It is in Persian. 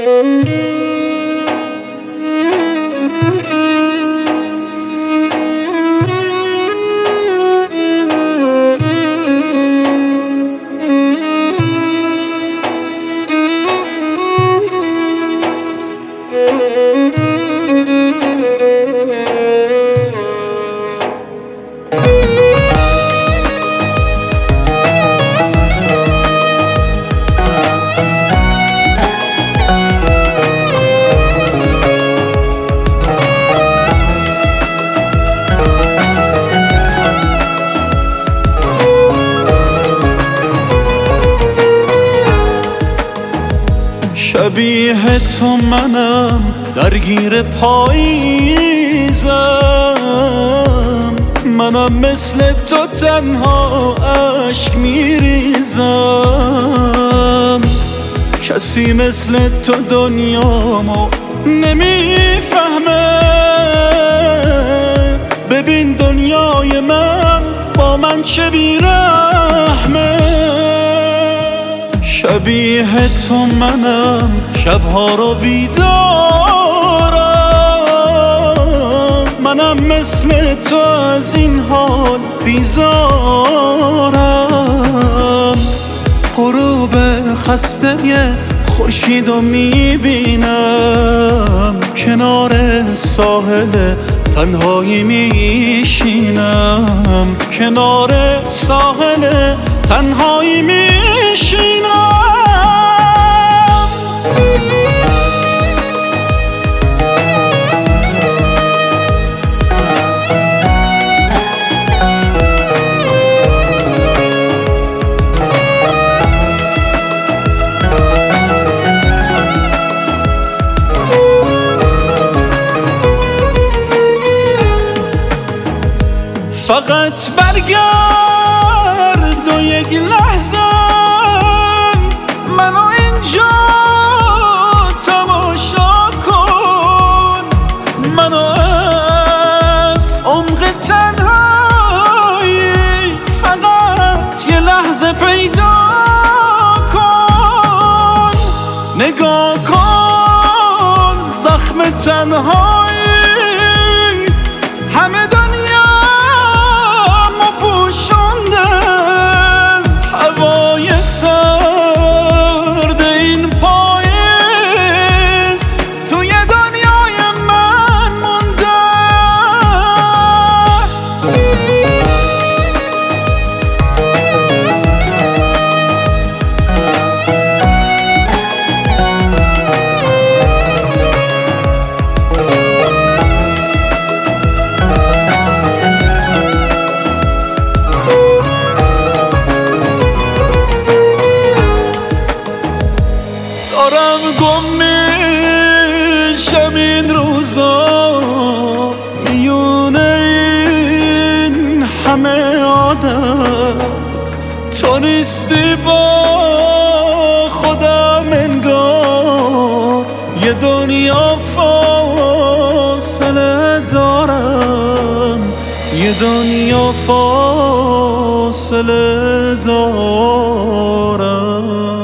شبیه تو منم درگیر پاییزم، منم مثل تو تنها اشک میریزم. کسی مثل تو دنیامو نمیفهمه، ببین دنیای من با من چه بیرحمه. شبیه تو منم شبها رو بیدارم، منم مثل تو از این حال بیزارم. غروب خسته خورشید رو میبینم، کنار ساحل تنهایی میشینم، کنار ساحل تنهایی میشینم. فقط برگرد و یک لحظه منو اینجا تماشا کن، منو از عمق تنهایی فقط یه لحظه پیدا کن. نگاه کن زخم تنهایی همه هوای سرد این پاییز توی دنیای من مونده. دارم گم میشم این روزا میونه این همه آدم، تو نیستی با خودم انگار یه دنیا فاصله دارم، یه دنیا فاصله دارم.